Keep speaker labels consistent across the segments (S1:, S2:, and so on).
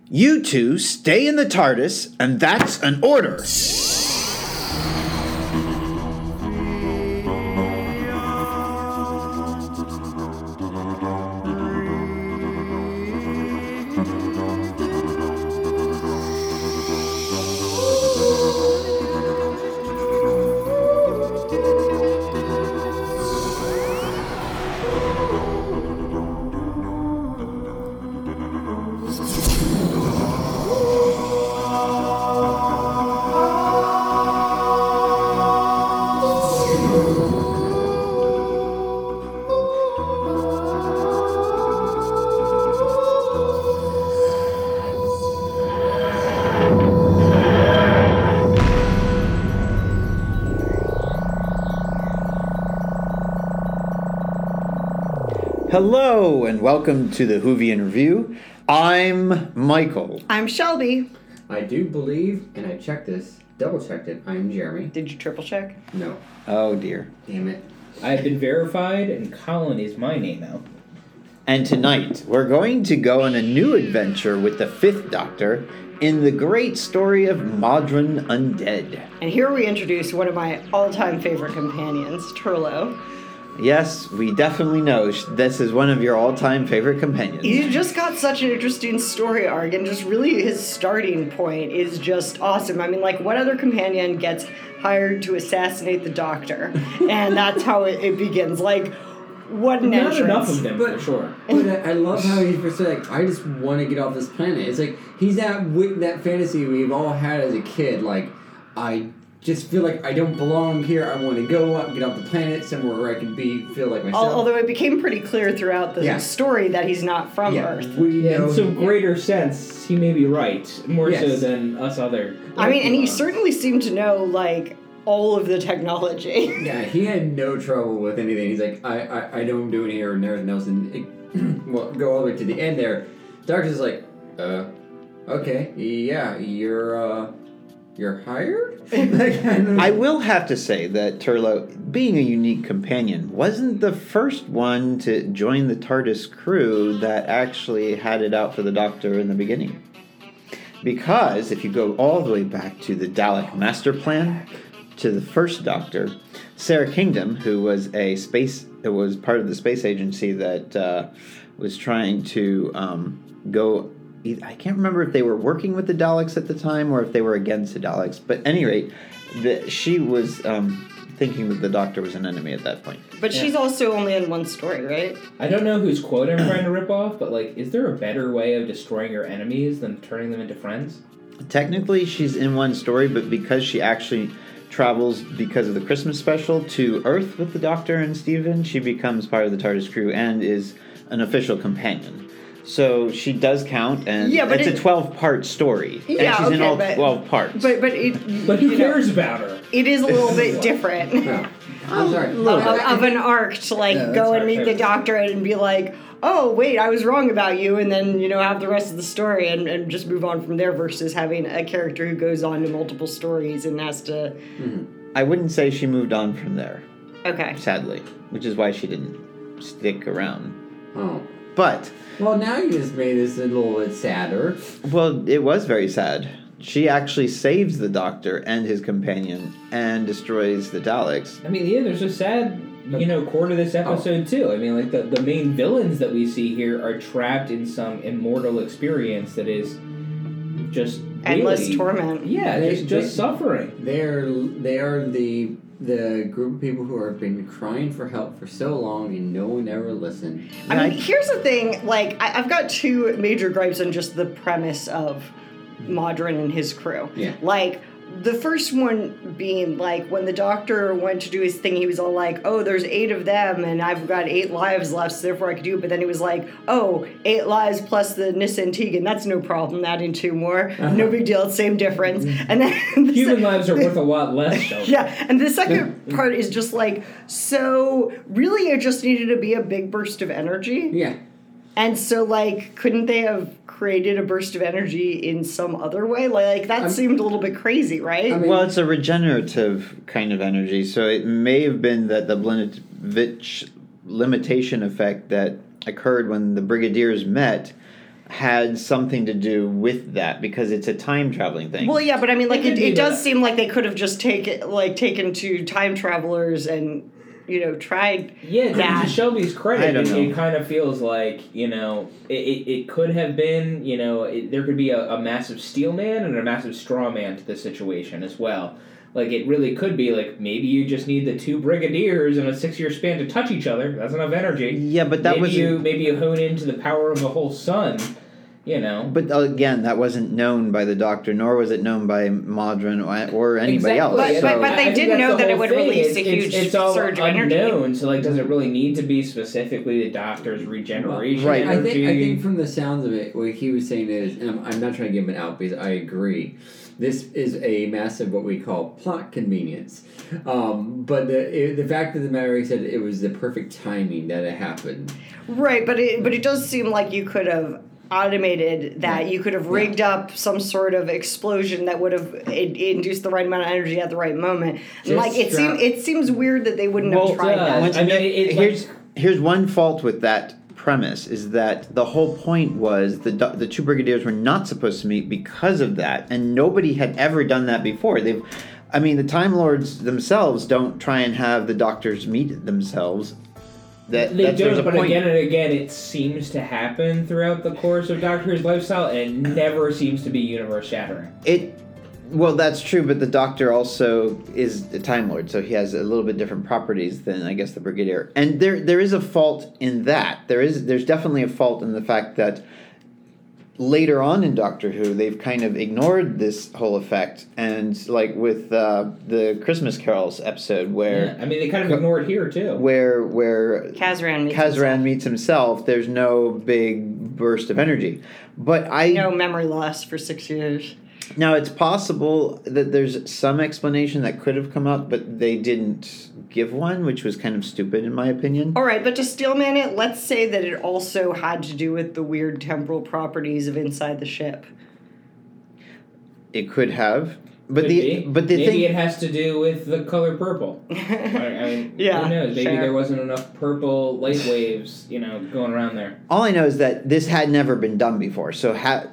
S1: You two stay in the TARDIS, and that's an order. Hello, and welcome to the Whovian Review. I'm Michael.
S2: I'm Shelby.
S3: I do believe, and I checked this, double-checked it, I'm Jeremy.
S2: Did you triple check?
S3: No.
S1: Oh, dear.
S3: Damn it.
S4: I've been verified, and Colin is my name now.
S1: And tonight, we're going to go on a new adventure with the Fifth Doctor in the great story of Modron Undead.
S2: And here we introduce one of my all-time favorite companions, Turlo.
S1: Yes, we definitely know this is one of your all-time favorite companions.
S2: He's just got such an interesting story arc, and just really his starting point is just awesome. I mean, like, what other companion gets hired to assassinate the Doctor? And that's how it begins. Like, what an entrance.
S4: Not enough of them, for sure.
S3: But I love how he's first like, I just want to get off this planet. It's like, he's that fantasy we've all had as a kid. Like, I just feel like I don't belong here. I want to go up, get off the planet, somewhere where I can feel like myself.
S2: Although it became pretty clear throughout the story that he's not from Earth.
S4: In some greater sense, he may be right. More so than us other.
S2: I mean, and he certainly seemed to know, like, all of the technology.
S3: Yeah, he had no trouble with anything. He's like, I know I'm doing here and everything else. And well, go all the way to the end there. Doctor's like, okay, yeah, you're hired?
S1: I will have to say that Turlo, being a unique companion, wasn't the first one to join the TARDIS crew that actually had it out for the Doctor in the beginning. Because if you go all the way back to the Dalek Master Plan, to the first Doctor, Sarah Kingdom, who was part of the space agency that was trying to go. I can't remember if they were working with the Daleks at the time or if they were against the Daleks. But at any rate, she was thinking that the Doctor was an enemy at that point.
S2: But she's also only in one story, right?
S4: I don't know whose quote I'm trying to rip off, but, like, is there a better way of destroying your enemies than turning them into friends?
S1: Technically, she's in one story, but because she actually travels, because of the Christmas special, to Earth with the Doctor and Steven, she becomes part of the TARDIS crew and is an official companion. So she does count, and it's a 12-part story.
S2: Yeah,
S1: and she's in all 12 parts.
S2: But
S4: who cares about her?
S2: It is a little bit different.
S3: No. I'm sorry.
S2: Of an arc to, like, go and meet the Doctor and be like, oh, wait, I was wrong about you, and then, have the rest of the story and just move on from there versus having a character who goes on to multiple stories and has to...
S3: Mm-hmm.
S1: I wouldn't say she moved on from there.
S2: Okay.
S1: Sadly. Which is why she didn't stick around.
S3: Oh.
S1: But...
S3: Well, now you just made this a little bit sadder.
S1: Well, it was very sad. She actually saves the Doctor and his companion and destroys the Daleks.
S4: I mean, there's a sad, core to this episode, too. I mean, like, the main villains that we see here are trapped in some immortal experience that is just
S2: endless torment.
S4: Yeah, just suffering.
S3: They are the group of people who have been crying for help for so long and no one ever listened.
S2: I mean, here's the thing, like, I've got two major gripes on just the premise of Modron and his crew.
S3: Yeah.
S2: Like, the first one being, like, when the Doctor went to do his thing, he was all like, oh, there's 8 of them, and I've got 8 lives left, so therefore I could do it. But then he was like, oh, 8 lives plus the Nissan Tegan, that's no problem, adding 2 more. No big deal, same difference. And then
S4: human lives are worth a lot less, though.
S2: Yeah, and the second part is just like, so really it just needed to be a big burst of energy.
S3: Yeah.
S2: And so, like, couldn't they have created a burst of energy in some other way? Like that seemed a little bit crazy, right?
S1: I mean, well, it's a regenerative kind of energy, so it may have been that the Blinovitch limitation effect that occurred when the Brigadiers met had something to do with that because it's a time traveling thing.
S2: Well, yeah, but I mean, like,
S4: It could
S2: it
S4: be,
S2: does
S4: but-
S2: seem like they could have just taken two time travelers and, tried
S4: Yeah,
S2: that.
S4: to Shelby's
S1: I
S4: credit,
S1: don't know.
S4: it kind of feels like, it could have been, there could be a massive steel man and a massive straw man to this situation as well. Like, it really could be, like, maybe you just need the two brigadiers in a 6-year span to touch each other. That's enough energy.
S1: Yeah, but that
S4: maybe you hone into the power of the whole sun,
S1: But again, that wasn't known by the Doctor, nor was it known by Modron or anybody
S4: Exactly.
S1: else.
S2: But-
S1: So-
S2: but they
S4: I think
S2: did
S4: that's
S2: know
S4: the
S2: that it
S4: whole
S2: would
S4: thing.
S2: release a
S4: It's-
S2: huge
S4: it's all
S2: surge of energy.
S4: unknown, so like, does it really need to be specifically the Doctor's regeneration
S1: Right.
S3: I
S4: energy?
S3: think from the sounds of it, what he was saying is, and I'm not trying to give him an out because I agree, this is a massive what we call plot convenience. But the fact of the matter, he said it was the perfect timing that it happened.
S2: Right, but it does seem like you could have automated that.
S3: Yeah.
S2: You could have rigged up some sort of explosion that would have induced the right amount of energy at the right moment. And, like, it seems weird that they wouldn't
S1: Well,
S2: have tried that.
S1: once
S4: I mean,
S1: again,
S4: it's
S1: here's one fault with that premise is that the whole point was the two brigadiers were not supposed to meet because of that, and nobody had ever done that before. The Time Lords themselves don't try and have the Doctors meet themselves.
S4: They
S1: There's
S4: don't,
S1: a
S4: but
S1: point.
S4: again and again, it seems to happen throughout the course of Doctor Who's lifestyle, and it never seems to be universe-shattering.
S1: Well, that's true, but the Doctor also is a Time Lord, so he has a little bit different properties than, I guess, the Brigadier. And there is a fault in that. There's definitely a fault in the fact that later on in Doctor Who, they've kind of ignored this whole effect, and like with the Christmas Carols episode where
S4: Yeah, I mean, they kind of ignore it here, too.
S1: where
S2: Kazran
S1: meets himself, there's no big burst of energy. But
S2: no memory loss for 6 years.
S1: Now, it's possible that there's some explanation that could have come up, but they didn't give one, which was kind of stupid in my opinion.
S2: All right, but to steelman it, let's say that it also had to do with the weird temporal properties of inside the ship.
S1: It could have. But
S4: Could be. Maybe
S1: thing
S4: it has to do with the color purple. I mean,
S2: Yeah,
S4: who knows? Maybe
S2: sure.
S4: there wasn't enough purple light waves, going around there.
S1: all I know is that this had never been done before. So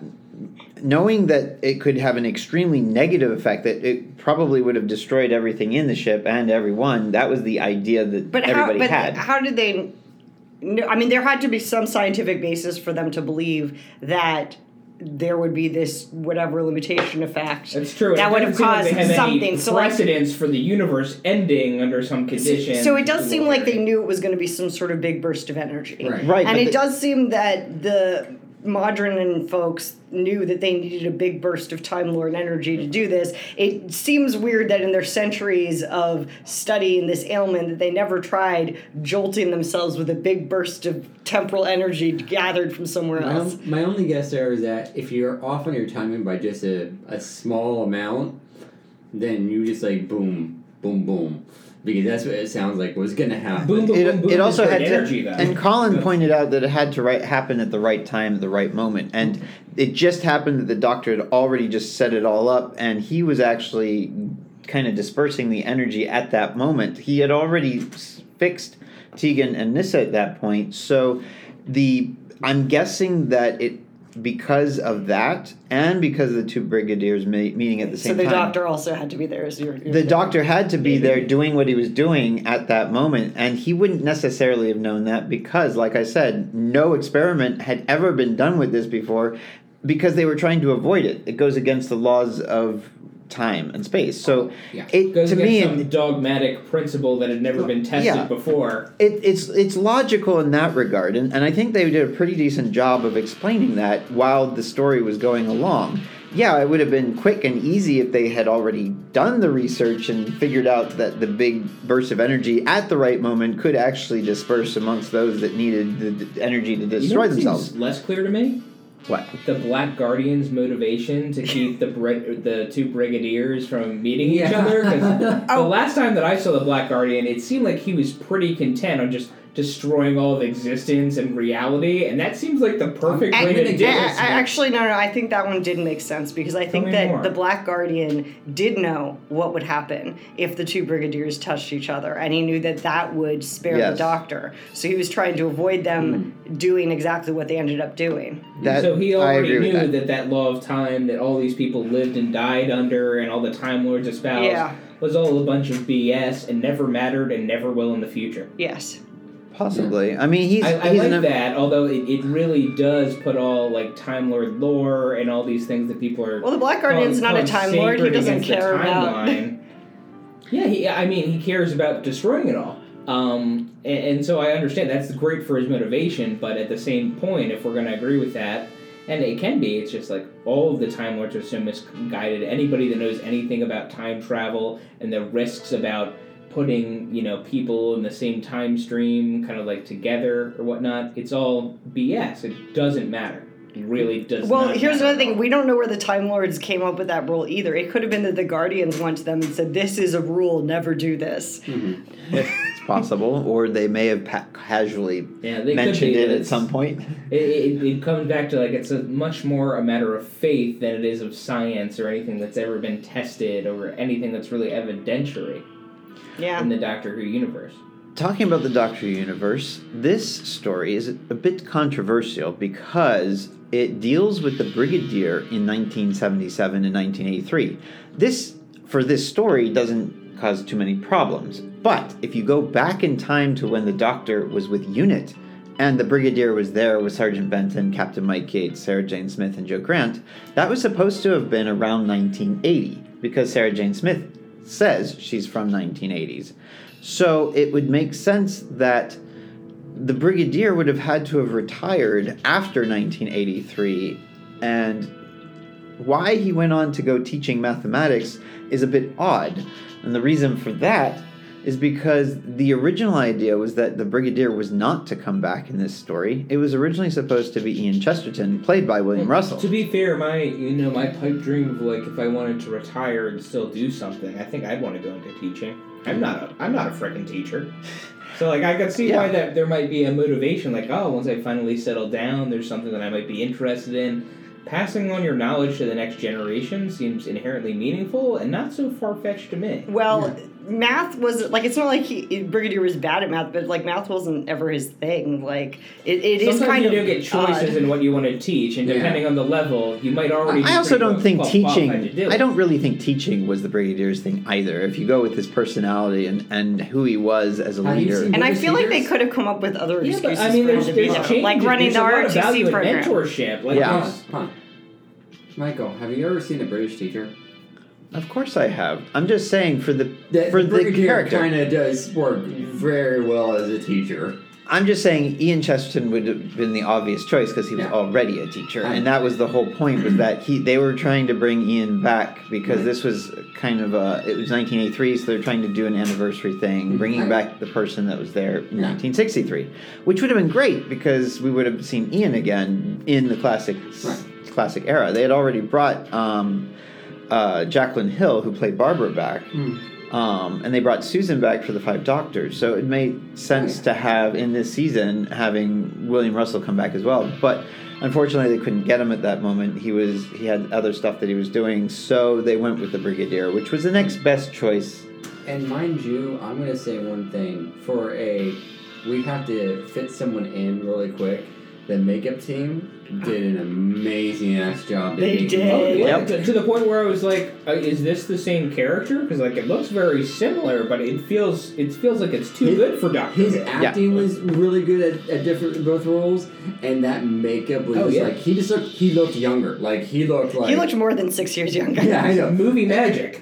S1: knowing that it could have an extremely negative effect, that it probably would have destroyed everything in the ship and everyone, that was the idea that everybody had.
S2: How did they know? I mean, there had to be some scientific basis for them to believe that there would be this whatever limitation effect.
S4: That's true.
S2: That
S4: It
S2: would have
S4: doesn't seem like
S2: caused
S4: they have
S2: something.
S4: Any
S2: So, like,
S4: precedence for the universe ending under some condition.
S2: so it does seem like they knew it was going to be some sort of big burst of energy.
S1: Right,
S2: And
S1: but
S2: it does seem that the Modron and folks knew that they needed a big burst of Time Lord energy to do this. It seems weird that in their centuries of studying this ailment that they never tried jolting themselves with a big burst of temporal energy gathered from somewhere else.
S3: My only guess there is that if you're off on your timing by just a small amount, then you just like boom, boom, boom. Because that's what it sounds like was going to happen.
S4: Boom, boom, boom, boom.
S1: It also
S4: is
S1: had
S4: great
S1: to,
S4: energy, though.
S1: and Colin pointed out that it had to happen at the right time, at the right moment, and it just happened that the Doctor had already just set it all up, and he was actually kind of dispersing the energy at that moment. He had already fixed Tegan and Nyssa at that point, so I'm guessing that because of that, and because of the two brigadiers meeting at the same
S2: So the
S1: time.
S2: doctor also had to be there as your
S1: The Doctor had to be there doing what he was doing at that moment, and he wouldn't necessarily have known that because, like I said, no experiment had ever been done with this before because they were trying to avoid it. It goes against the laws of time and space. So
S3: Yeah.
S1: it
S4: goes
S1: to
S4: against
S1: me
S4: some dogmatic principle that had never been tested
S1: Yeah.
S4: before.
S1: it's logical in that regard, and I think they did a pretty decent job of explaining that while the story was going along. Yeah, it would have been quick and easy if they had already done the research and figured out that the big burst of energy at the right moment could actually disperse amongst those that needed the energy to destroy
S4: what
S1: themselves.
S4: seems less clear to me?
S1: What?
S4: The Black Guardian's motivation to keep the two brigadiers from meeting each
S3: Yeah.
S4: other. 'Cause the last time that I saw the Black Guardian, it seemed like he was pretty content on just destroying all of existence and reality, and that seems like the perfect way to do this.
S2: Actually, no. I think that one did make sense because I think that the Black Guardian did know what would happen if the two brigadiers touched each other, and he knew that that would spare the Doctor. So he was trying to avoid them doing exactly what they ended up doing.
S4: So he already knew that law of time that all these people lived and died under, and all the Time Lords espoused, was all a bunch of BS and never mattered and never will in the future.
S2: Yes.
S1: Possibly. I mean,
S4: I like that, although it really does put all, like, Time Lord lore and all these things that people are...
S2: Well, the Black Guardian's not a Time Lord. He doesn't care about...
S4: he cares about destroying it all. And so I understand that's great for his motivation, but at the same point, if we're going to agree with that, and it can be, it's just like all of the Time Lords are so misguided. Anybody that knows anything about time travel and the risks about putting, people in the same time stream kind of like together or whatnot, it's all BS. It doesn't matter. It really does
S2: Well,
S4: not
S2: here's
S4: matter
S2: another thing. We don't know where the Time Lords came up with that rule either. It could have been that the Guardians went to them and said, this is a rule, never do this.
S1: It's possible. Or they may have casually mentioned it at some point.
S4: It comes back to, like, it's much more a matter of faith than it is of science or anything that's ever been tested or anything that's really evidentiary in the Doctor Who universe.
S1: Talking about the Doctor Who universe, this story is a bit controversial because it deals with the Brigadier in 1977 and 1983. This story doesn't cause too many problems, but if you go back in time to when the Doctor was with UNIT and the Brigadier was there with Sergeant Benton, Captain Mike Yates, Sarah Jane Smith, and Joe Grant, that was supposed to have been around 1980 because Sarah Jane Smith says she's from 1980s. So it would make sense that the Brigadier would have had to have retired after 1983, and why he went on to go teaching mathematics is a bit odd. And the reason for that is because the original idea was that the Brigadier was not to come back in this story. It was originally supposed to be Ian Chesterton, played by William Russell.
S4: To be fair, my pipe dream of, like, if I wanted to retire and still do something, I think I'd want to go into teaching. I'm not a freaking teacher. So, like, I could see why that there might be a motivation, like, once I finally settle down, there's something that I might be interested in. Passing on your knowledge to the next generation seems inherently meaningful and not so far-fetched to me.
S2: Well, math was, like, it's not like Brigadier was bad at math, but, like, math wasn't ever his thing. Like, it is kind of
S4: Sometimes you do get choices in what you want to teach, and depending on the level, you might already
S1: I also don't think teaching... I don't
S4: it.
S1: really think teaching was the Brigadier's thing either. If you go with his personality and who he was as a leader...
S2: And I feel like they could have come up with other excuses
S4: but, I mean,
S2: for him to be there. Like running the ROTC program.
S4: Mentorship. Like,
S3: Michael, have you ever seen a British teacher?
S1: Of course I have. I'm just saying for the
S3: Brigadier
S1: character
S3: kind of does work very well as a teacher.
S1: I'm just saying Ian Chesterton would have been the obvious choice because he was already a teacher, and that was the whole point. Was that they were trying to bring Ian back because this was kind of it was 1983, so they're trying to do an anniversary thing, bringing back the person that was there in 1963, which would have been great because we would have seen Ian again in the classic era. They had already brought Jacqueline Hill, who played Barbara, back. And they brought Susan back for the Five Doctors, so it made sense to have, in this season, having William Russell come back as well. But unfortunately, they couldn't get him at that moment. He had other stuff that he was doing, so they went with the Brigadier, which was the next best choice.
S3: And mind you, I'm going to say one thing. We have to fit someone in really quick. The makeup team did an amazing-ass job.
S2: They did.
S4: To the point where I was like, is this the same character? Because, like, it looks very similar, but it feels like it's too good for Doctor.
S3: His acting was really good at both roles, and that makeup was like, he looked younger. Like, he looked
S2: more than 6 years younger.
S3: Yeah, I know.
S4: Movie magic.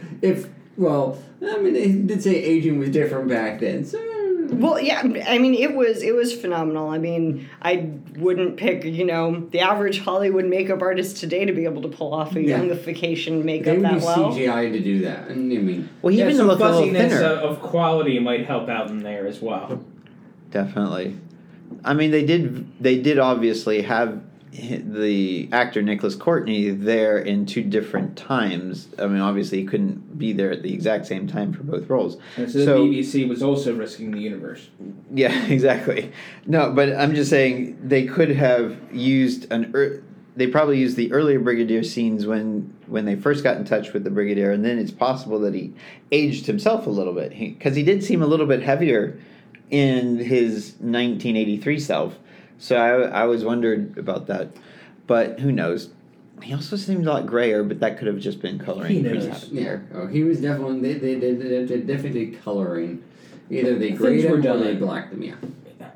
S3: They did say aging was different back then, so...
S2: Well, yeah, I mean, it was phenomenal. I mean, I wouldn't pick, the average Hollywood makeup artist today to be able to pull off a youngification makeup that well.
S3: They would CGI to do that. And I mean...
S1: Well, even
S4: some
S1: look a little thinner.
S4: Of quality might help out in there as well.
S1: Definitely. I mean, they did obviously have the actor Nicholas Courtney there in two different times. I mean, obviously he couldn't be there at the exact same time for both roles.
S4: And so the BBC was also risking the universe.
S1: Yeah, exactly. No, but I'm just saying they could have used they probably used the earlier Brigadier scenes when they first got in touch with the Brigadier, and then it's possible that he aged himself a little bit because he did seem a little bit heavier in his 1983 self. So I always wondered about that, but who knows? He also seemed a lot grayer, but that could have just been coloring.
S4: He knows.
S3: Yeah, he was definitely they definitely coloring. Either they grayed
S4: Things were
S3: him or
S4: done.
S3: they blacked him. Yeah.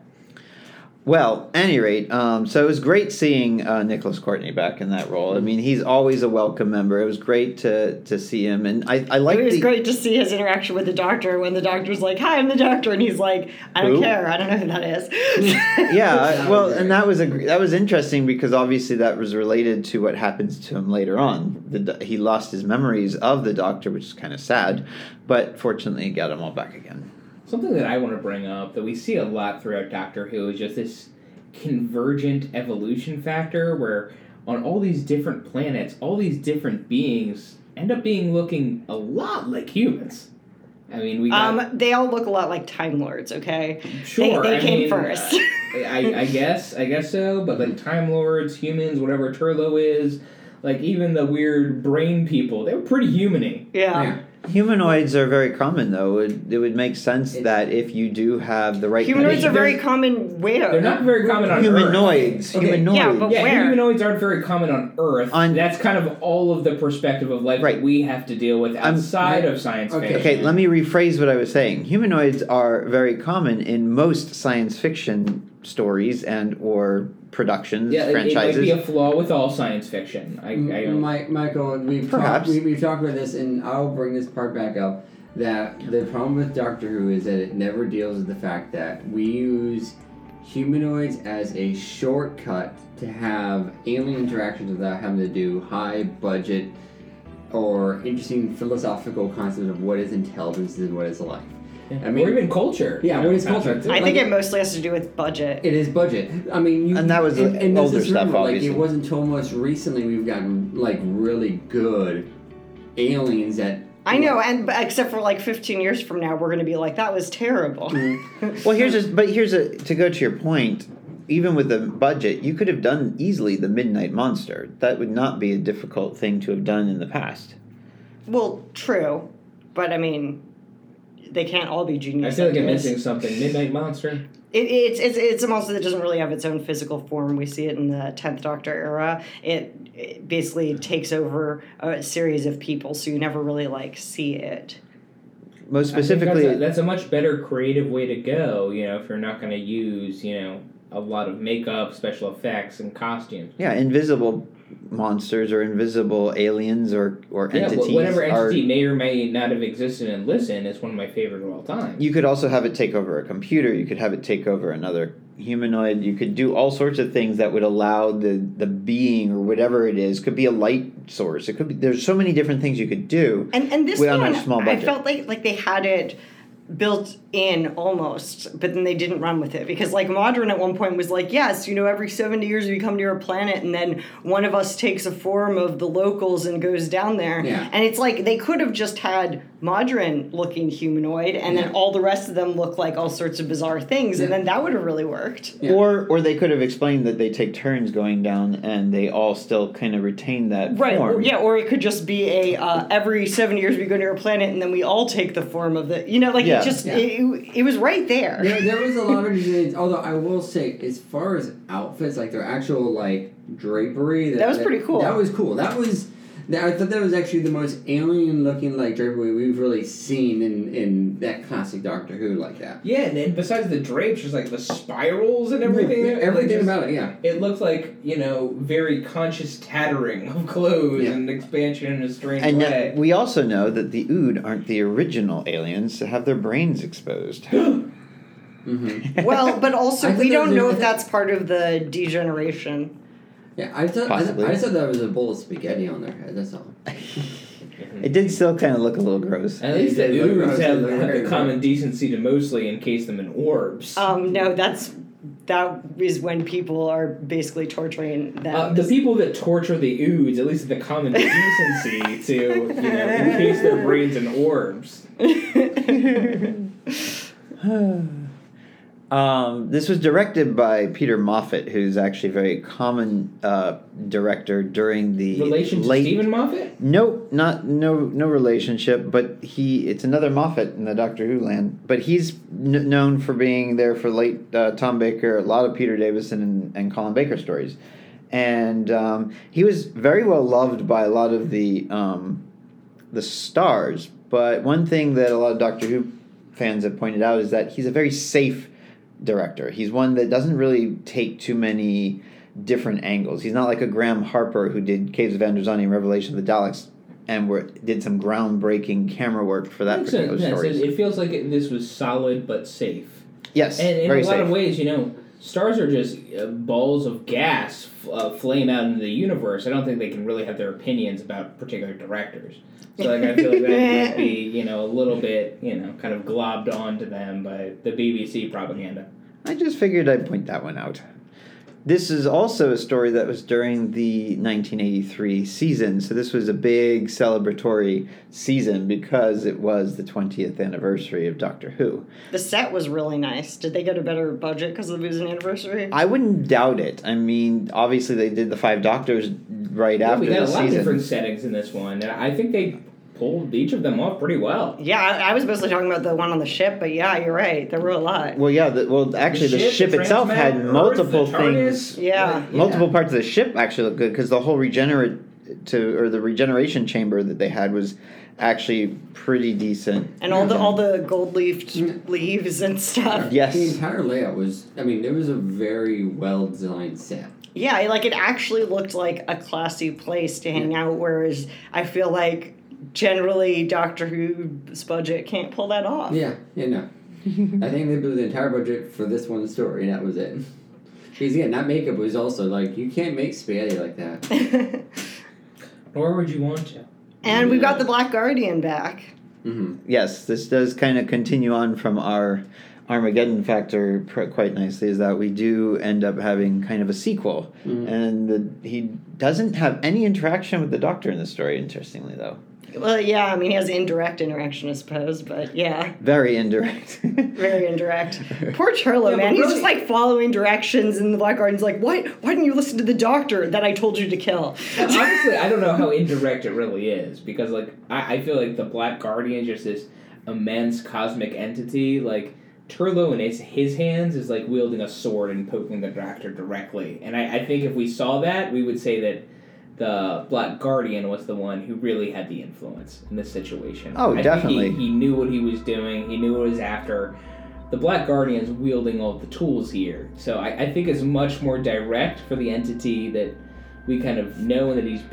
S1: Well, at any rate, so it was great seeing Nicholas Courtney back in that role. I mean, he's always a welcome member. It was great to see him, and I like.
S2: It was great to see his interaction with the Doctor when the Doctor's like, "Hi, I'm the Doctor," and he's like, "I don't
S1: Who?
S2: care. I don't know who that is."
S1: Yeah, well, and that was interesting because obviously that was related to what happens to him later on. He lost his memories of the Doctor, which is kind of sad, but fortunately he got them all back again.
S4: Something that I want to bring up that we see a lot throughout Doctor Who is just this convergent evolution factor where on all these different planets, all these different beings end up looking a lot like humans. I mean, we got...
S2: they all look a lot like Time Lords, okay?
S4: Sure,
S2: They came
S4: mean,
S2: first.
S4: I guess so, but like Time Lords, humans, whatever Turlo is, like even the weird brain people, they were pretty human-y.
S2: Yeah.
S1: Humanoids are very common, though. It would make sense that if you do have the right...
S2: Humanoids are very common where?
S4: They're not very common on Earth.
S1: Humanoids.
S3: Okay.
S1: Humanoids.
S2: Yeah, but where?
S4: Humanoids aren't very common on Earth. That's kind of all of the perspective of life that we have to deal with outside of science fiction.
S1: Okay, let me rephrase what I was saying. Humanoids are very common in most science fiction stories and or productions, franchises.
S4: It might be a flaw with all science fiction.
S3: Michael, we've talked about this, and I'll bring this part back up. That the problem with Doctor Who is that it never deals with the fact that we use humanoids as a shortcut to have alien interactions without having to do high budget or interesting philosophical concepts of what is intelligence and what is life.
S4: I mean, or even culture.
S3: Yeah, what is culture?
S2: I think it mostly has to do with budget.
S3: It is budget. I mean,
S1: and that was older stuff, obviously.
S3: Like, it wasn't until most recently we've gotten like really good aliens that.
S2: I know, and except for like 15 years from now, we're going to be like, that was terrible.
S1: Well, to go to your point. Even with the budget, you could have done easily the Midnight Monster. That would not be a difficult thing to have done in the past.
S2: Well, true, but I mean. They can't all be genius.
S4: I feel like I'm missing something. Midnight Monster?
S2: It's a monster that doesn't really have its own physical form. We see it in the 10th Doctor era. It basically takes over a series of people, so you never really, see it.
S1: Most specifically...
S4: That's a much better creative way to go, if you're not going to use, a lot of makeup, special effects, and costumes.
S1: Yeah, invisible monsters or invisible aliens or entities.
S4: Whatever entity may or may not have existed in Listen is one of my favorite of all time.
S1: You could also have it take over a computer. You could have it take over another humanoid. You could do all sorts of things that would allow the being or whatever it is. Could be a light source. It could be. There's so many different things you could do.
S2: And this
S1: on
S2: one,
S1: a small budget.
S2: I felt like they had it built in almost, but then they didn't run with it because Modron at one point was like, yes, every 70 years we come to your planet and then one of us takes a form of the locals and goes down there.
S3: Yeah.
S2: And it's like they could have just had Modron looking humanoid and then all the rest of them look like all sorts of bizarre things and then that would have really worked.
S1: Yeah. Or they could have explained that they take turns going down and they all still kind of retain that form.
S2: Or it could just be every 7 years we go to your planet and then we all take the form of the it was right there.
S3: There was a lot of designs, although I will say, as far as outfits, their actual drapery,
S2: that was pretty cool.
S3: That was cool. I thought that was actually the most alien-looking drapery we've really seen in that classic Doctor Who like that.
S4: Yeah, and then besides the drapes, there's the spirals and everything.
S3: Everything about it, yeah.
S4: It looked like very conscious tattering of clothes and expansion in a strange way.
S1: And we also know that the Ood aren't the original aliens to have their brains exposed.
S3: Mm-hmm.
S2: Well, but also we don't know if that's part of the degeneration.
S3: Yeah, I thought that was a bowl of spaghetti on their head. That's all.
S1: It did still kind of look a little gross.
S4: At least the Oods have the common decency to mostly encase them in orbs.
S2: No, that's that is when people are basically torturing them.
S4: The people that torture the ooze, at least the common decency to, encase their brains in orbs.
S1: This was directed by Peter Moffat, who's actually a very common director during the
S4: Relation to Stephen Moffat?
S1: Nope, no relationship. But it's another Moffat in the Doctor Who land. But he's known for being there for late Tom Baker, a lot of Peter Davison and Colin Baker stories, and he was very well loved by a lot of the stars. But one thing that a lot of Doctor Who fans have pointed out is that he's a very safe director. He's one that doesn't really take too many different angles. He's not like a Graham Harper who did Caves of Androzani and Revelation of the Daleks and did some groundbreaking camera work for that particular story.
S4: It feels like this was solid but safe.
S1: Yes,
S4: and in
S1: very
S4: a lot
S1: safe.
S4: of ways, stars are just balls of gas flame out into the universe. I don't think they can really have their opinions about particular directors. So I feel like that would be, a little bit, kind of globbed onto them by the BBC propaganda.
S1: I just figured I'd point that one out. This is also a story that was during the 1983 season, so this was a big celebratory season because it was the 20th anniversary of Doctor Who.
S2: The set was really nice. Did they get a better budget because it was an anniversary?
S1: I wouldn't doubt it. I mean, obviously they did the 5 Doctors right after the season.
S4: We got a lot of different settings in this one, and I think they pulled each of them off pretty well.
S2: Yeah, I was mostly talking about the one on the ship, but yeah, you're right. There were a lot.
S1: Well, yeah. Actually, the ship itself had multiple things.
S2: Yeah,
S1: multiple parts of the ship actually looked good because the whole the regeneration chamber that they had was actually pretty decent.
S2: And all the gold leafed leaves and stuff.
S1: Yes.
S3: The entire layout was. I mean, it was a very well designed set.
S2: Yeah, it actually looked like a classy place to hang out. Whereas I feel like generally Doctor Who's budget can't pull that off.
S3: No. I think they blew the entire budget for this one story, and that was it. Because again, that makeup was also like, you can't make spaghetti like that.
S4: Nor would you want to.
S2: And we've got the Black Guardian back.
S3: Mm-hmm.
S1: Yes, this does kind of continue on from our Armageddon factor quite nicely, is that we do end up having kind of a sequel. Mm-hmm. And he doesn't have any interaction with the Doctor in the story, interestingly, though.
S2: Well, yeah, I mean, he has indirect interaction, I suppose, but yeah.
S1: Very indirect.
S2: Very indirect. Poor Turlo, man. He's just, following directions, and the Black Guardian's like, why didn't you listen to the Doctor that I told you to kill?
S4: Honestly, I don't know how indirect it really is, because, I feel like the Black Guardian is just this immense cosmic entity, Turlo in his hands is like wielding a sword and poking the Doctor directly. And I think if we saw that, we would say that the Black Guardian was the one who really had the influence in this situation.
S1: Oh, definitely.
S4: Think he knew what he was doing. He knew what he was after. The Black Guardian's wielding all the tools here. So I think it's much more direct for the entity that we kind of know that he's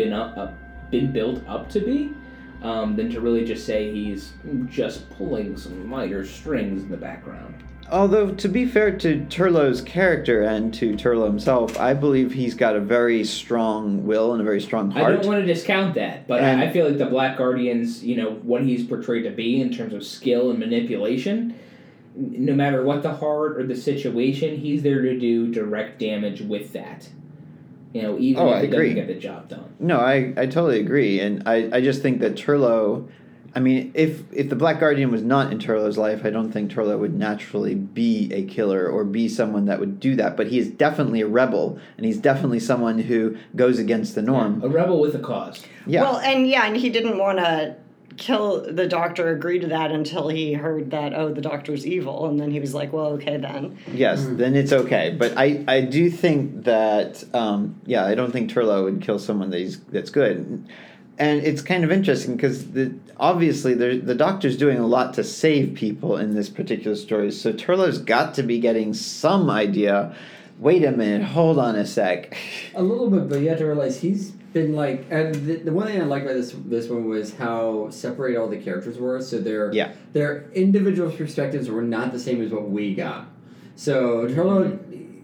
S4: been built up to be. Than to really just say he's just pulling some minor strings in the background.
S1: Although, to be fair to Turlo's character and to Turlo himself, I believe he's got a very strong will and a very strong heart.
S4: I don't want to discount that, but I feel like the Black Guardian's, what he's portrayed to be in terms of skill and manipulation, no matter what the heart or the situation, he's there to do direct damage with that. Even if it doesn't get the job done. No,
S1: I totally agree. And I just think that Turlo, I mean, if the Black Guardian was not in Turlo's life, I don't think Turlo would naturally be a killer or be someone that would do that. But he is definitely a rebel, and he's definitely someone who goes against the norm.
S4: Yeah, a rebel with a cause.
S1: Yeah.
S2: Well, and he didn't want to kill the Doctor, agree to that until he heard that, the Doctor's evil, and then he was like, well, okay then.
S1: Yes, then it's okay. But I do think that, I don't think Turlo would kill someone that's good. And it's kind of interesting because obviously the Doctor's doing a lot to save people in this particular story, so Turlo's got to be getting some idea. Wait a minute, hold on a sec.
S3: A little bit, but you have to realize he's been and the one thing I liked about this one was how separated all the characters were. So their individual perspectives were not the same as what we got. So Turlo,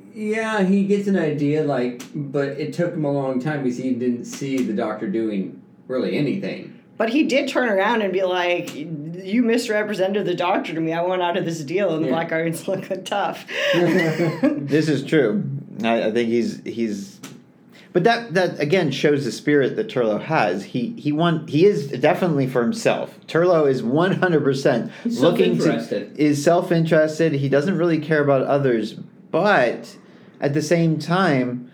S3: he gets an idea, but it took him a long time because he didn't see the Doctor doing really anything.
S2: But he did turn around and be like, you misrepresented the Doctor to me. I want out of this deal, and the Black Guardian's looking tough.
S1: This is true. I think he's. But that again shows the spirit that Turlough has. He is definitely for himself. Turlough is 100% looking is self-interested. He doesn't really care about others, but at the same time,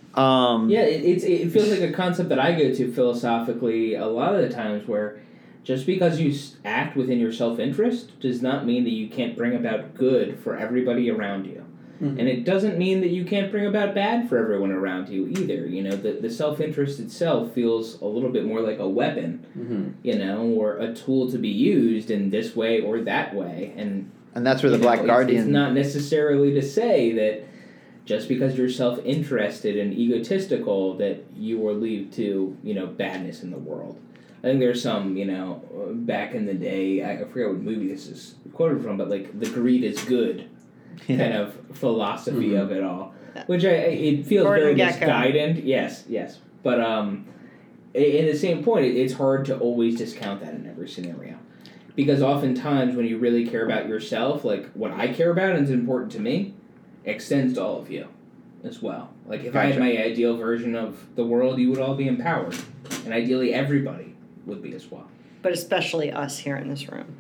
S4: it feels like a concept that I go to philosophically a lot of the times, where just because you act within your self-interest does not mean that you can't bring about good for everybody around you. Mm-hmm. And it doesn't mean that you can't bring about bad for everyone around you either. You know, the self-interest itself feels a little bit more like a weapon, you know, or a tool to be used in this way or that way. And
S1: that's where the Black Guardian...
S4: It's not necessarily to say that just because you're self-interested and egotistical that you will lead to, you know, badness in the world. I think there's some, you know, back in the day, I forget what movie this is quoted from, but like, the greed is good kind of philosophy of it all, which it feels very misguided. Yes. But in the same point, it's hard to always discount that in every scenario. Because oftentimes when you really care about yourself, like what I care about and is important to me, extends to all of you as well. Like if I had my ideal version of the world, you would all be empowered. And ideally everybody would be as well.
S2: But especially us here in this room.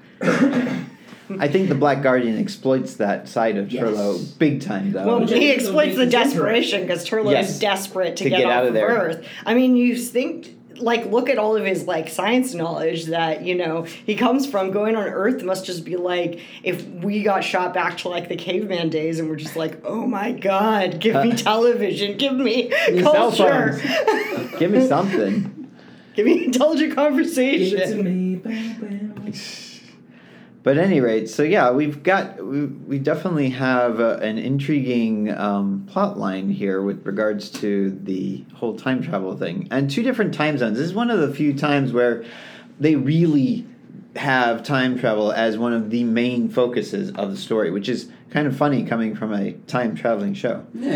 S1: I think the Black Guardian exploits that side of Turlough big time, though.
S2: Well, he exploits the desperation because Turlough is desperate to get out of Earth. I mean, you think, like, look at all of his, like, science knowledge that, you know, he comes from. Going on Earth must just be like if we got shot back to, like, the caveman days and we're just like, oh, my God, give me television, give me culture.
S1: Give me something.
S2: Give me intelligent conversation.
S4: Give it to me.
S1: But at any rate, so yeah, we definitely have an intriguing plot line here with regards to the whole time travel thing. And 2 different time zones. This is one of the few times where they really have time travel as one of the main focuses of the story, which is kind of funny coming from a time traveling show.
S3: Yeah,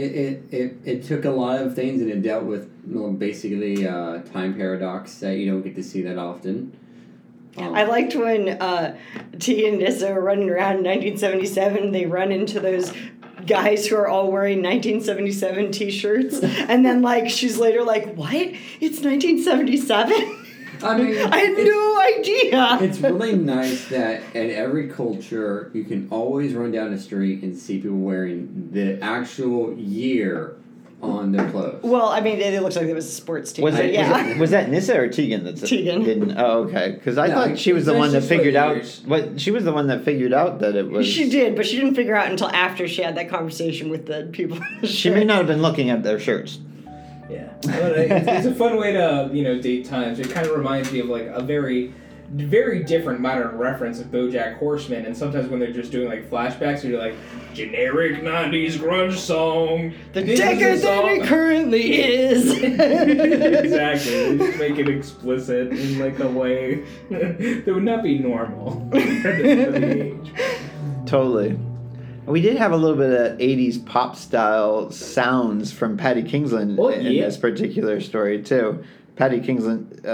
S3: it took a lot of things and it dealt with basically time paradox that you don't get to see that often.
S2: I liked when T and Nyssa were running around in 1977. They run into those guys who are all wearing 1977 T-shirts, and then like she's later like, "What? It's 1977."
S3: I mean,
S2: I had no idea.
S3: It's really nice that in every culture you can always run down the street and see people wearing the actual year on their clothes.
S2: Well, I mean, it looks like it was a sports team.
S1: Was that Nyssa or Tegan?
S2: Tegan.
S1: Didn't. Oh, okay. Because I thought she was the one that figured out. She was the one that figured out that it was.
S2: She did, but she didn't figure out until after she had that conversation with the people.
S1: She may not have been looking at their shirts.
S4: Yeah, but it's a fun way to date times. It kind of reminds me of like a very different modern reference of BoJack Horseman, and sometimes when they're just doing like flashbacks, you're like, generic 90s grunge song.
S2: The decade that it currently is.
S4: Exactly. They just make it explicit in like a way that would not be normal for the age.
S1: Totally. We did have a little bit of 80s pop style sounds from Paddy Kingsland in this particular story too. Paddy Kingsland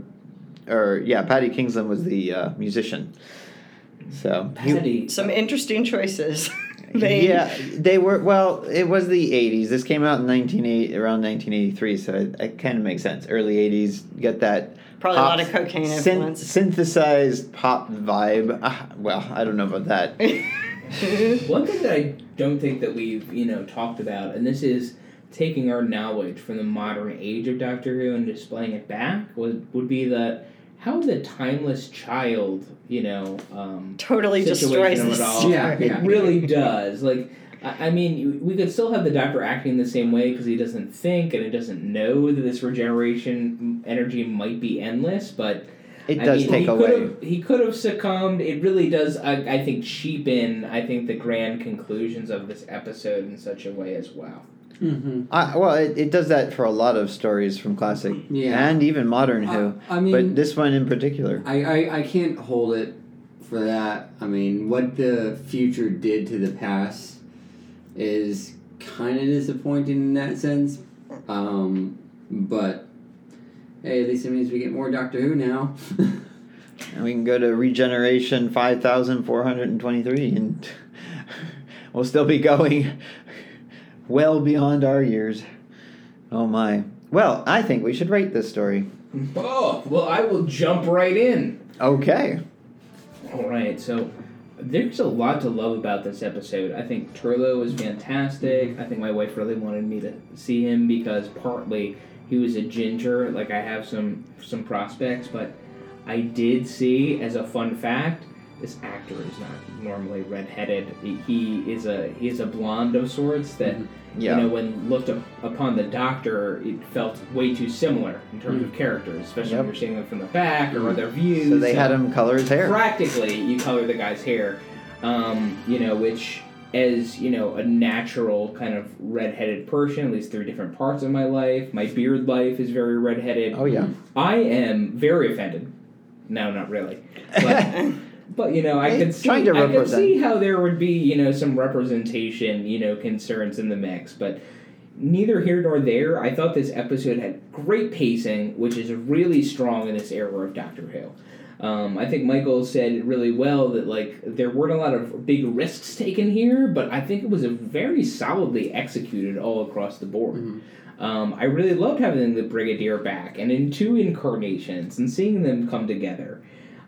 S1: Paddy Kingsland was the musician. So
S2: some interesting choices.
S1: Yeah, they were. Well, it was the 80s. This came out in around 1983, so it kind of makes sense. Early 80s, get that
S2: probably pop, a lot of cocaine influence,
S1: synthesized pop vibe. Well, I don't know about that.
S4: One thing that I don't think that we've talked about, and this is taking our knowledge from the modern age of Doctor Who and displaying it back, would be that how the timeless child,
S2: totally destroys the story.
S4: Yeah, it really does. Like, I mean, we could still have the Doctor acting the same way because he doesn't think and he doesn't know that this regeneration energy might be endless, but
S1: it does take away.
S4: He could have succumbed. It really does, I think, cheapen, the grand conclusions of this episode in such a way as well.
S3: Mm-hmm.
S1: Well, it does that for a lot of stories from classic and even modern Who.
S3: I mean,
S1: but this one in particular.
S3: I can't hold it for that. I mean, what the future did to the past is kind of disappointing in that sense. But hey, at least it means we get more Doctor Who now.
S1: And we can go to regeneration 5,423 and we'll still be going well beyond our years. Oh my. Well, I think we should rate this story.
S4: Oh, well, I will jump right in.
S1: Okay.
S4: All right, so there's a lot to love about this episode. I think Turlo was fantastic. I think my wife really wanted me to see him because partly he was a ginger. Like, I have some prospects, but I did see, as a fun fact, this actor is not normally redheaded. He is a blonde of sorts that,
S1: Yeah.
S4: you know, when looked upon the Doctor, it felt way too similar in terms of characters, especially when you're seeing them from the back or their views.
S1: So they had him color his hair.
S4: Practically, you color the guy's hair, you know, which, as, you know, a natural kind of redheaded person, at least through different parts of my life, my beard life is very redheaded.
S1: Oh, yeah.
S4: I am very offended. No, not really. But, but you know, I could see how there would be, you know, some representation, you know, concerns in the mix. But neither here nor there. I thought this episode had great pacing, which is really strong in this era of Doctor Who. I think Michael said really well that, like, there weren't a lot of big risks taken here, but I think it was a very solidly executed all across the board. I really loved having the Brigadier back, and in 2 incarnations, and seeing them come together.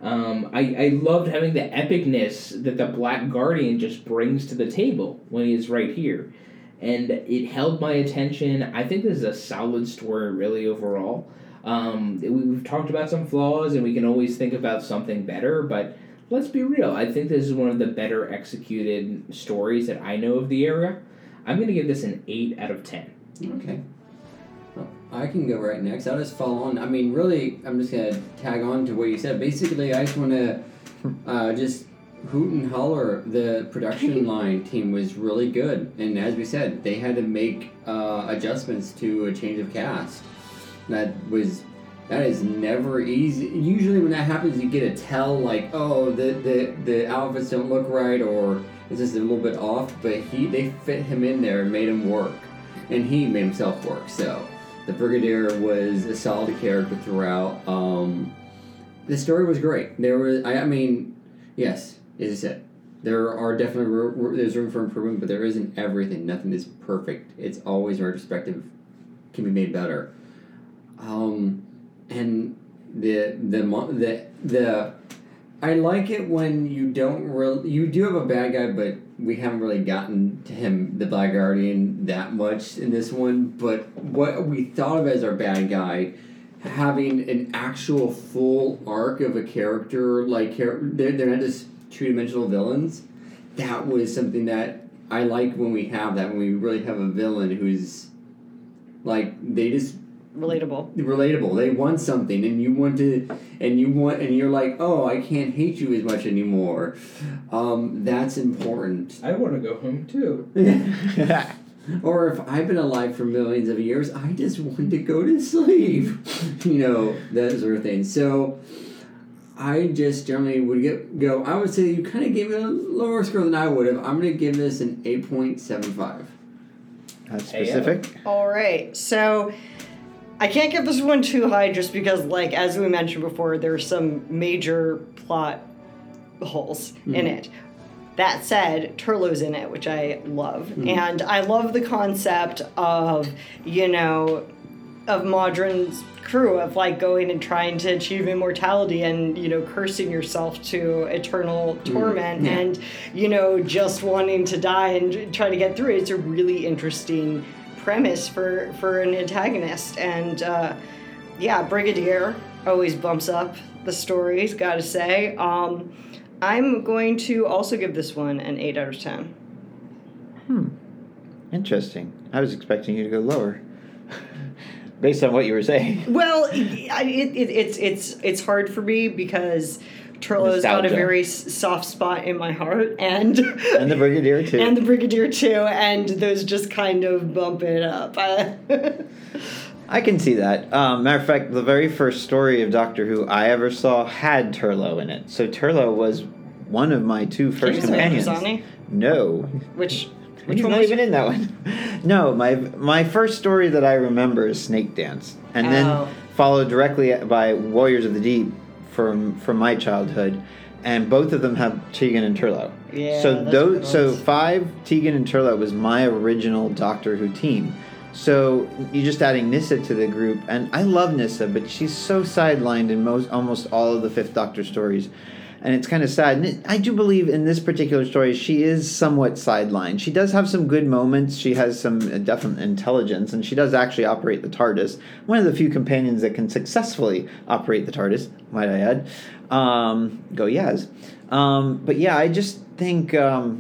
S4: I loved having the epicness that the Black Guardian just brings to the table when he is right here. And it held my attention. I think this is a solid story, really, overall. We've talked about some flaws, and we can always think about something better, but let's be real. I think this is one of the better executed stories that I know of the era. I'm going to give this an 8 out of 10.
S3: Okay. Well, I can go right next. I'll just follow on. I mean, really, I'm just going to tag on to what you said. Basically, I just want to just hoot and holler. The production line team was really good. And as we said, they had to make adjustments to a change of cast. That is never easy. Usually when that happens, you get a tell, like, oh, the outfits don't look right, or it's just a little bit off. But they fit him in there and made him work. And he made himself work. So the Brigadier was a solid character throughout. The story was great. There was, I mean, yes, as I said, there are definitely there's room for improvement, but there isn't everything. Nothing is perfect. It's always retrospective, can be made better. And the I like it when you do have a bad guy, but we haven't really gotten to him, the Black Guardian, that much in this one. But what we thought of as our bad guy, having an actual full arc of a character, like they're not just 2-dimensional villains. That was something that I like when we have that, when we really have a villain who's like, they just relatable. They want something, and you're like, oh, I can't hate you as much anymore. That's important.
S4: I want to go home too.
S3: Or if I've been alive for millions of years, I just want to go to sleep. You know, that sort of thing. So I just generally would go. I would say you kind of gave it a lower score than I would have. I'm going to give this an 8.75.
S1: That's specific.
S2: All right, so I can't give this one too high just because, like, as we mentioned before, there's some major plot holes in it. That said, Turlo's in it, which I love. And I love the concept of, you know, of Modron's crew, of, like, going and trying to achieve immortality and, you know, cursing yourself to eternal torment and, you know, just wanting to die and try to get through it. It's a really interesting premise for an antagonist. And yeah, Brigadier always bumps up the stories, gotta say. I'm going to also give this one an 8 out of 10.
S1: Interesting. I was expecting you to go lower. Based on what you were saying.
S2: Well, it's hard for me because Turlo's got a very soft spot in my heart, and
S1: the Brigadier too.
S2: And the Brigadier too, and those just kind of bump it up.
S1: I can see that. Matter of fact, the very first story of Doctor Who I ever saw had Turlo in it. So Turlo was one of my 2 first companions. No.
S2: Which
S1: He's
S2: one
S1: not
S2: was
S1: even in that one. No, my first story that I remember is Snake Dance, and then followed directly by Warriors of the Deep from my childhood, and both of them have Tegan and Turlough.
S2: Yeah,
S1: So
S2: that's
S1: those,
S2: good
S1: so
S2: ones.
S1: 5 Tegan and Turlough was my original Doctor Who team. So you're just adding Nyssa to the group, and I love Nyssa, but she's so sidelined in almost all of the Fifth Doctor stories, and it's kind of sad. And I do believe in this particular story she is somewhat sidelined. She does have some good moments. She has some definite intelligence, and she does actually operate the TARDIS. One of the few companions that can successfully operate the TARDIS, might I add. Go Yaz. But yeah, I just think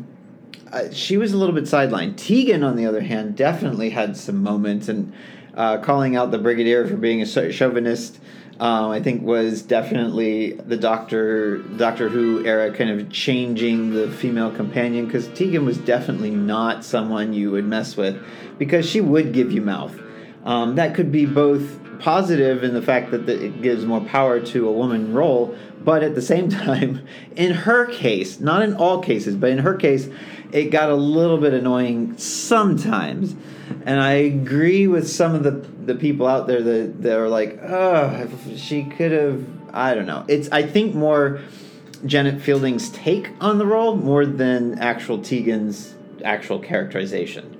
S1: she was a little bit sidelined. Tegan, on the other hand, definitely had some moments, and calling out the Brigadier for being a chauvinist, I think was definitely the Doctor Who era kind of changing the female companion, because Tegan was definitely not someone you would mess with, because she would give you mouth. That could be both positive in the fact that it gives more power to a woman role, but at the same time, in her case, not in all cases, but in her case, it got a little bit annoying sometimes. And I agree with some of the people out there that are like, oh, she could have, I don't know. It's, I think, more Janet Fielding's take on the role more than actual Tegan's actual characterization.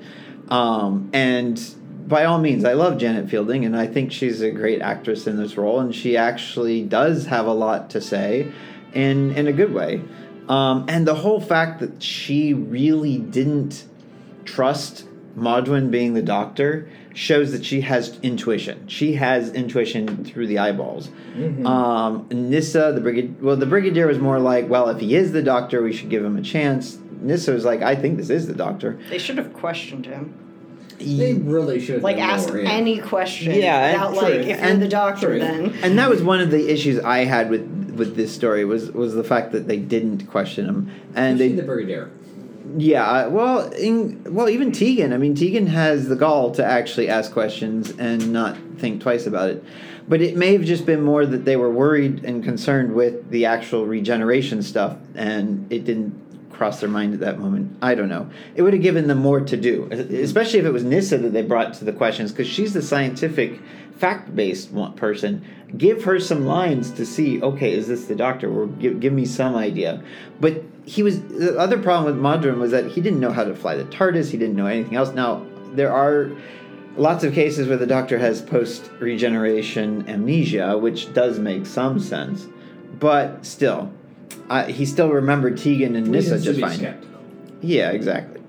S1: And by all means, I love Janet Fielding, and I think she's a great actress in this role, and she actually does have a lot to say in a good way. And the whole fact that she really didn't trust Modwin being the Doctor shows that she has intuition. She has intuition through the eyeballs. Mm-hmm. Nyssa, the Brigadier was more like, well, if he is the Doctor, we should give him a chance. Nyssa was like, I think this is the Doctor.
S2: They should have questioned him.
S3: They really should
S2: Like,
S3: have
S2: ask
S3: more, yeah.
S2: any question.
S1: Yeah,
S2: Without,
S1: and
S2: like,
S1: truth.
S2: if you're
S1: And
S2: the Doctor,
S1: truth.
S2: then.
S1: And that was one of the issues I had with this story was the fact that they didn't question him. And
S3: Especially
S1: they,
S3: the Brigadier.
S1: yeah, even Tegan. I mean, Tegan has the gall to actually ask questions and not think twice about it. But it may have just been more that they were worried and concerned with the actual regeneration stuff, and it didn't cross their mind at that moment. I don't know. It would have given them more to do, especially if it was Nyssa that they brought to the questions, because she's the scientific, fact-based person. Give her some lines to see, okay, is this the Doctor? Or give me some idea. But the other problem with Modron was that he didn't know how to fly the TARDIS. He didn't know anything else. Now, there are lots of cases where the Doctor has post-regeneration amnesia, which does make some sense. But still, he still remembered Tegan and Nyssa just fine.
S4: Skeptical.
S1: Yeah, exactly.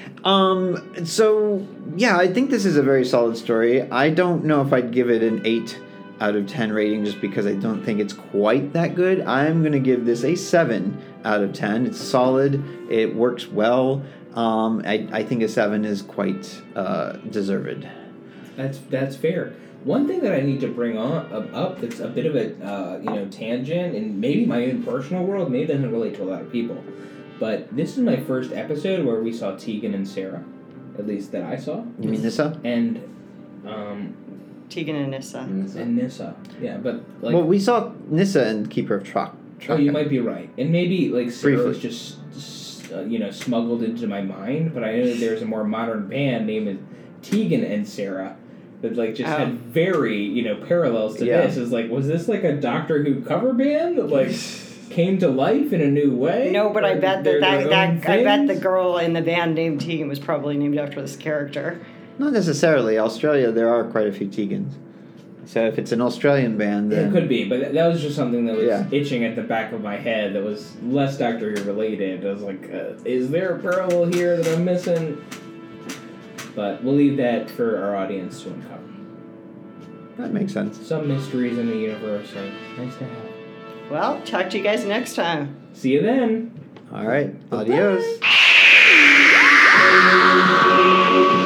S1: So, yeah, I think this is a very solid story. I don't know if I'd give it an 8 out of 10 rating just because I don't think it's quite that good. I'm going to give this a 7 out of 10. It's solid. It works well. I think a 7 is quite deserved.
S4: That's fair. One thing that I need to bring up that's a bit of a tangent, and maybe my own personal world, maybe doesn't relate to a lot of people, but this is my first episode where we saw Tegan and Sarah, at least that I saw.
S1: You mean Nyssa?
S4: And
S2: Tegan and Nyssa.
S4: and Nyssa, yeah, but like.
S1: Well, we saw Nyssa and Keeper of Track.
S4: Oh, you might be right, and maybe like Sarah
S1: Briefly.
S4: was just smuggled into my mind, but I know that there's a more modern band named Tegan and Sarah. That like just had very parallels to
S1: Yeah.
S4: this. Is like, was this like a Doctor Who cover band that like came to life in a new way?
S2: No, but I bet
S4: They're
S2: that
S4: their own
S2: I bet the
S4: things?
S2: girl in the band named Tegan was probably named after this character.
S1: Not necessarily. Australia, there are quite a few Tegans. So if it's an Australian band, then
S4: It could be, but that was just something that was
S1: Yeah.
S4: itching at the back of my head that was less Doctor Who related. I was like, is there a parallel here that I'm missing? But we'll leave that for our audience to uncover.
S1: that makes sense.
S4: Some mysteries in the universe are nice to have.
S2: Well, talk to you guys next time.
S4: See you then.
S1: All right. Adios.
S4: Bye.